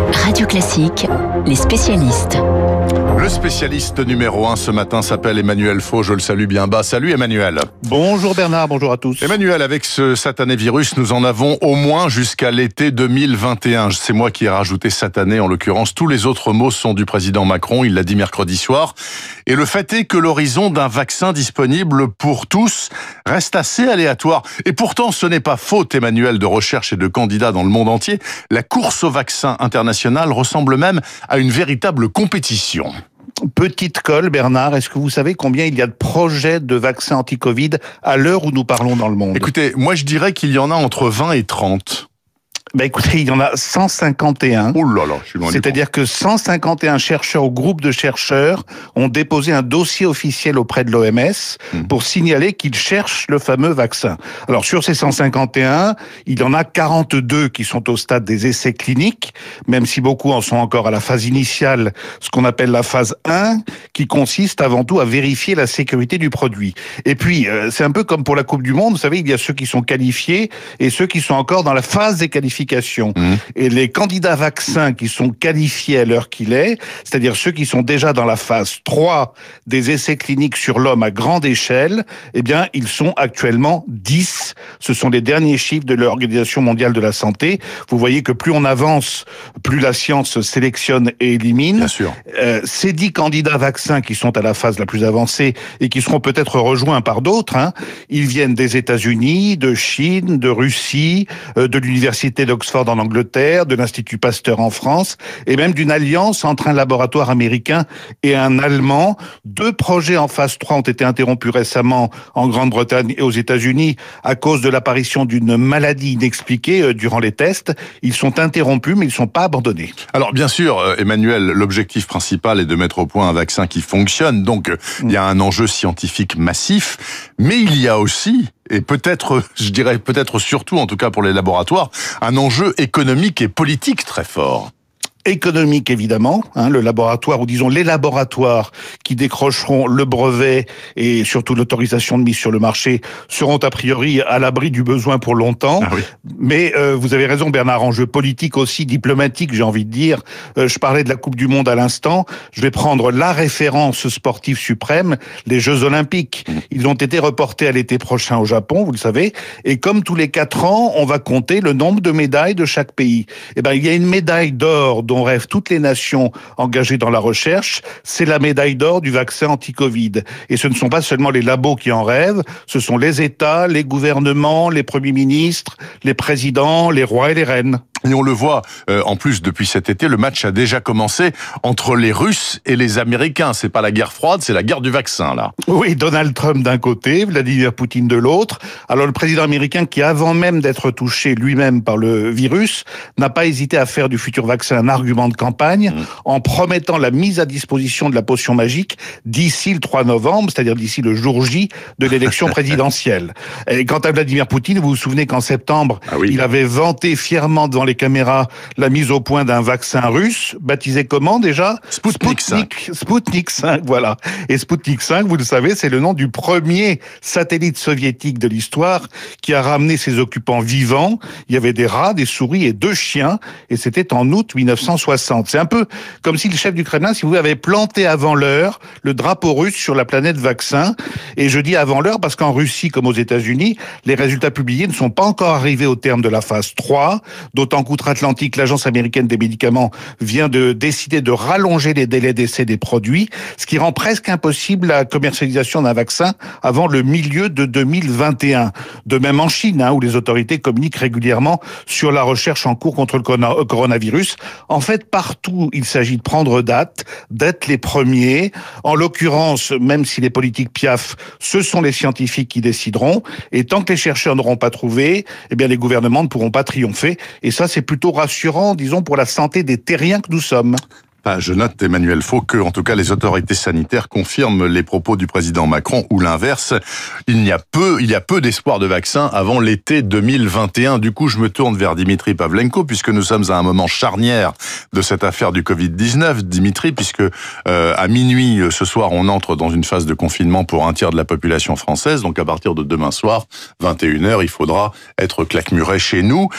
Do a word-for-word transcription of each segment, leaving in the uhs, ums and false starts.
Radio Classique, les spécialistes. Le spécialiste numéro un ce matin s'appelle Emmanuel Faux, je le salue bien bas. Salut Emmanuel. Bonjour Bernard, bonjour à tous. Emmanuel, avec ce satané virus, nous en avons au moins jusqu'à l'été deux mille vingt et un. C'est moi qui ai rajouté satané en l'occurrence. Tous les autres mots sont du président Macron, il l'a dit mercredi soir. Et le fait est que l'horizon d'un vaccin disponible pour tous reste assez aléatoire. Et pourtant, ce n'est pas faute, Emmanuel, de recherche et de candidats dans le monde entier. La course au vaccin international ressemble même à une véritable compétition. Petite colle, Bernard, est-ce que vous savez combien il y a de projets de vaccins anti-Covid à l'heure où nous parlons dans le monde ? Écoutez, moi je dirais qu'il y en a entre vingt et trente. Ben écoutez, il y en a cent cinquante et un. Oh là là, je suis loin. C'est-à-dire que cent cinquante et un chercheurs ou groupes de chercheurs ont déposé un dossier officiel auprès de l'O M S mmh. pour signaler qu'ils cherchent le fameux vaccin. Alors sur ces cent cinquante et un, il y en a quarante-deux qui sont au stade des essais cliniques, même si beaucoup en sont encore à la phase initiale, ce qu'on appelle la phase un, qui consiste avant tout à vérifier la sécurité du produit. Et puis, euh, c'est un peu comme pour la Coupe du Monde, vous savez, il y a ceux qui sont qualifiés et ceux qui sont encore dans la phase des qualifications. Mmh. Et les candidats vaccins qui sont qualifiés à l'heure qu'il est, c'est-à-dire ceux qui sont déjà dans la phase trois des essais cliniques sur l'homme à grande échelle, eh bien, ils sont actuellement dix. Ce sont les derniers chiffres de l'Organisation mondiale de la santé. Vous voyez que plus on avance, plus la science sélectionne et élimine. Bien sûr. Euh, ces dix candidats vaccins qui sont à la phase la plus avancée et qui seront peut-être rejoints par d'autres, hein, ils viennent des États-Unis, de Chine, de Russie, euh, de l'université d'Oxford en Angleterre, de l'Institut Pasteur en France, et même d'une alliance entre un laboratoire américain et un allemand. Deux projets en phase trois ont été interrompus récemment en Grande-Bretagne et aux États-Unis à cause de l'apparition d'une maladie inexpliquée euh, durant les tests. Ils sont interrompus, mais ils ne sont pas abandonnés. Alors bien sûr, Emmanuel, l'objectif principal est de mettre au point un vaccin qui fonctionne, donc il y a un enjeu scientifique massif, mais il y a aussi, et peut-être, je dirais peut-être surtout, en tout cas pour les laboratoires, un enjeu économique et politique très fort. Économique, évidemment, hein, le laboratoire, ou disons les laboratoires qui décrocheront le brevet et surtout l'autorisation de mise sur le marché seront a priori à l'abri du besoin pour longtemps. Ah oui. Mais euh, vous avez raison, Bernard, enjeu politique aussi, diplomatique, j'ai envie de dire. Euh, je parlais de la Coupe du Monde à l'instant. Je vais prendre la référence sportive suprême, les Jeux Olympiques. Ils ont été reportés à l'été prochain au Japon, vous le savez. Et comme tous les quatre ans, on va compter le nombre de médailles de chaque pays. Eh ben, il y a une médaille d'or dont rêvent toutes les nations engagées dans la recherche, c'est la médaille d'or du vaccin anti-Covid. Et ce ne sont pas seulement les labos qui en rêvent, ce sont les États, les gouvernements, les premiers ministres, les présidents, les rois et les reines. Et on le voit, euh, en plus, depuis cet été, le match a déjà commencé entre les Russes et les Américains. C'est pas la guerre froide, c'est la guerre du vaccin, là. Oui, Donald Trump d'un côté, Vladimir Poutine de l'autre. Alors le président américain, qui avant même d'être touché lui-même par le virus, n'a pas hésité à faire du futur vaccin un argument de campagne, mmh. en promettant la mise à disposition de la potion magique d'ici le trois novembre, c'est-à-dire d'ici le jour J de l'élection présidentielle. Et quant à Vladimir Poutine, vous vous souvenez qu'en septembre, ah oui. il avait vanté fièrement devant les caméras la mise au point d'un vaccin russe, baptisé comment déjà ? Sputnik cinq. Sputnik cinq, voilà. Et Sputnik cinq, vous le savez, c'est le nom du premier satellite soviétique de l'histoire qui a ramené ses occupants vivants. Il y avait des rats, des souris et deux chiens, et c'était en août mille neuf cent soixante. C'est un peu comme si le chef du Kremlin, si vous voulez, avait planté avant l'heure le drapeau russe sur la planète vaccin. Et je dis avant l'heure parce qu'en Russie, comme aux États-Unis, les résultats publiés ne sont pas encore arrivés au terme de la phase trois, d'autant qu'outre-Atlantique, l'Agence américaine des médicaments vient de décider de rallonger les délais d'essai des produits, ce qui rend presque impossible la commercialisation d'un vaccin avant le milieu de deux mille vingt et un. De même en Chine, hein, où les autorités communiquent régulièrement sur la recherche en cours contre le coronavirus. En fait, partout, il s'agit de prendre date, d'être les premiers. En l'occurrence, même si les politiques piaffent, ce sont les scientifiques qui décideront. Et tant que les chercheurs n'auront pas trouvé, eh bien, les gouvernements ne pourront pas triompher. Et ça, c'est plutôt rassurant, disons, pour la santé des terriens que nous sommes. Enfin, je note, Emmanuel Faux, que, en tout cas, les autorités sanitaires confirment les propos du président Macron, ou l'inverse. Il y a peu, il y a peu d'espoir de vaccin avant l'été deux mille vingt et un. Du coup, je me tourne vers Dimitri Pavlenko, puisque nous sommes à un moment charnière de cette affaire du covid dix-neuf. Dimitri, puisque euh, à minuit ce soir, on entre dans une phase de confinement pour un tiers de la population française. Donc, à partir de demain soir, vingt et une heures, il faudra être claquemuré chez nous.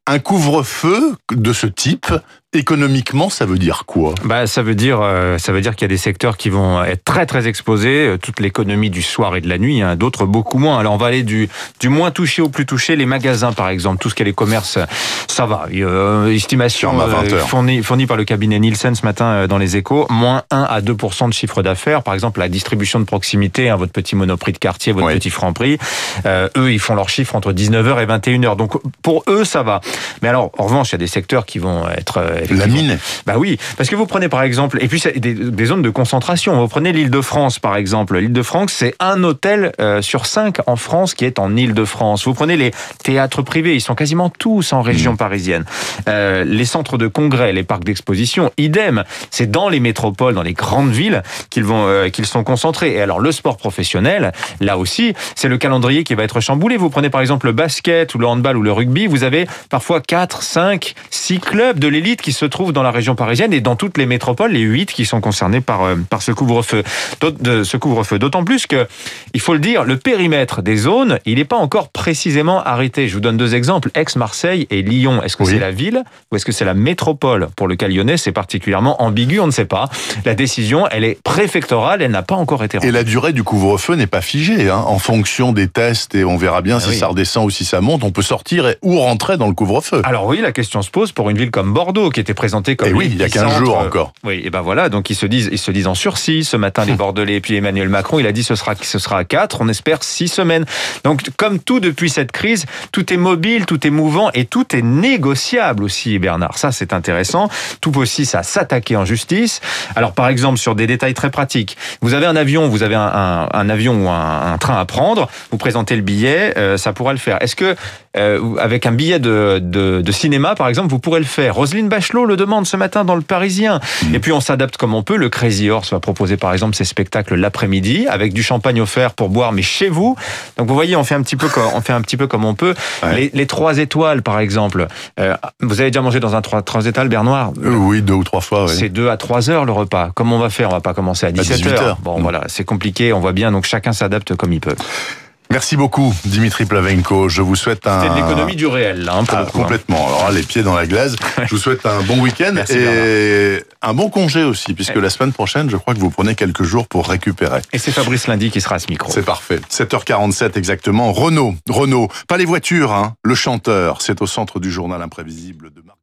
Un couvre-feu de ce type, économiquement, ça veut dire quoi ? Bah, ça veut dire, euh, ça veut dire qu'il y a des secteurs qui vont être très très exposés, euh, toute l'économie du soir et de la nuit, hein, d'autres beaucoup moins. Alors on va aller du du moins touché au plus touché, les magasins par exemple, tout ce qui est les commerces, ça va. Euh, estimation euh, fournie fournie par le cabinet Nielsen ce matin euh, dans les Échos, moins un à deux pour cent de chiffre d'affaires. Par exemple, la distribution de proximité, hein, votre petit Monoprix de quartier, votre oui. petit Franprix, euh, eux ils font leurs chiffres entre dix-neuf heures et vingt et une heures. Donc pour eux ça va. Mais alors, en revanche, il y a des secteurs qui vont être... La mine. Bah oui, parce que vous prenez par exemple, et puis c'est des, des zones de concentration. Vous prenez l'Île-de-France par exemple. L'Île-de-France, c'est un hôtel euh, sur cinq en France qui est en Île-de-France. Vous prenez les théâtres privés, ils sont quasiment tous en région mmh. parisienne. Euh, les centres de congrès, les parcs d'exposition, idem. C'est dans les métropoles, dans les grandes villes qu'ils vont, euh, qu'ils sont concentrés. Et alors le sport professionnel, là aussi, c'est le calendrier qui va être chamboulé. Vous prenez par exemple le basket ou le handball ou le rugby, vous avez parfois quatre, cinq, six clubs de l'élite qui se trouvent dans la région parisienne et dans toutes les métropoles, les huit qui sont concernés par, euh, par ce couvre-feu. De ce couvre-feu. D'autant plus que, il faut le dire, le périmètre des zones, il n'est pas encore précisément arrêté. Je vous donne deux exemples, Aix-Marseille et Lyon. Est-ce que oui. c'est la ville ou est-ce que c'est la métropole? Pour le cas lyonnais, c'est particulièrement ambigu, on ne sait pas. La décision, elle est préfectorale, elle n'a pas encore été rendue. Et la durée du couvre-feu n'est pas figée, hein. En fonction des tests, et on verra bien ah si oui. ça redescend ou si ça monte, on peut sortir et, ou rentrer dans le couvre-feu. Alors oui, la question se pose pour une ville comme Bordeaux, qui était présentée comme... Et oui, il y a quinze jours encore. Oui, et ben voilà, donc ils se disent, ils se disent en sursis. Ce matin, les Bordelais, et puis Emmanuel Macron, il a dit ce sera, ce sera quatre, on espère six semaines. Donc, comme tout depuis cette crise, tout est mobile, tout est mouvant et tout est négociable aussi, Bernard. Ça, c'est intéressant. Tout aussi, ça s'attaquer en justice. Alors, par exemple, sur des détails très pratiques, vous avez un avion, vous avez un, un, un avion ou un, un train à prendre, vous présentez le billet, euh, ça pourra le faire. Est-ce que, euh, avec un billet de, de, de cinéma, par exemple, vous pourrez le faire? Roselyne Bachelot le demande ce matin dans Le Parisien. Mmh. Et puis, on s'adapte comme on peut. Le Crazy Horse va proposer, par exemple, ses spectacles l'après-midi, avec du champagne offert pour boire, mais chez vous. Donc, vous voyez, on fait un petit peu comme on, fait un petit peu comme on peut. Ouais. Les, les trois étoiles, par exemple. Euh, vous avez déjà mangé dans un trois, trois étoiles, Bernard? euh, Oui, deux ou trois fois, oui. C'est deux à trois heures, le repas. Comment on va faire? On va pas commencer à dix-sept heures. Bon, mmh. voilà, c'est compliqué, on voit bien, donc chacun s'adapte comme il peut. Merci beaucoup, Dimitri Plavenko. Je vous souhaite un... C'est de l'économie du réel, là, hein, pour ah, le coup, complètement. Hein. Alors là, les pieds dans la glaise. Je vous souhaite un bon week-end Merci, et Bernard. un bon congé aussi, puisque ouais. la semaine prochaine, je crois que vous prenez quelques jours pour récupérer. Et c'est Fabrice Lundi qui sera à ce micro. C'est parfait. sept heures quarante-sept exactement. Renaud, Renaud, pas les voitures, hein. Le chanteur, c'est au centre du journal imprévisible de Marc.